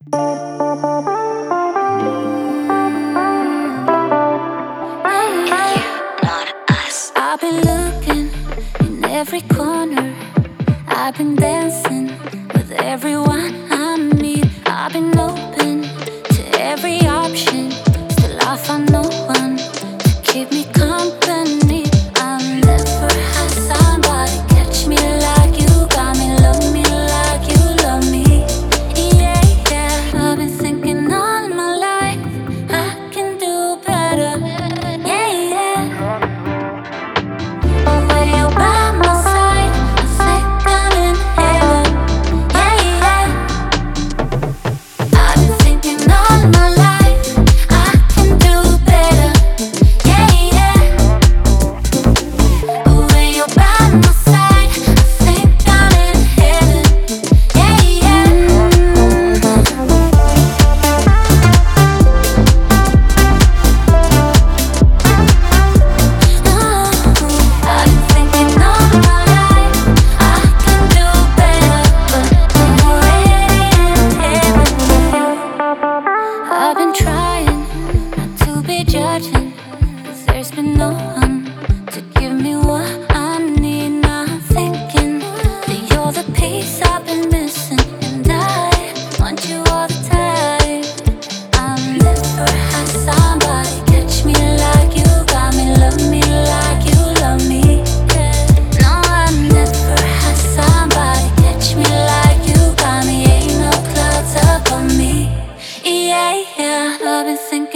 I've been looking in every corner. I've been dancing with everyone I meet. I've been open to every option. Still I found no one to keep me company. I'll never have somebody catch me like you got me, love me like you love me. Yeah, yeah. I've been thinking all my life I can do better. Yeah, yeah. When you're by my side, I think I'm in heaven. Yeah, yeah. I've been thinking all my life I can do better. Yeah, yeah. When you're by my side, I think I'm in heaven. Yeah, yeah. I've been thinking all my life I can do better, but I'm already in heaven with you. I've been trying not to be judging, 'cause there's been no one to give me what I need. Now I'm thinking that you're the piece I've been missing, and I want you all the time. I'll never have somebody catch me like you got me, love me like you love me. No, I'll never have somebody catch me like you got me. Ain't no clouds above me. Yeah, yeah. I've been thinking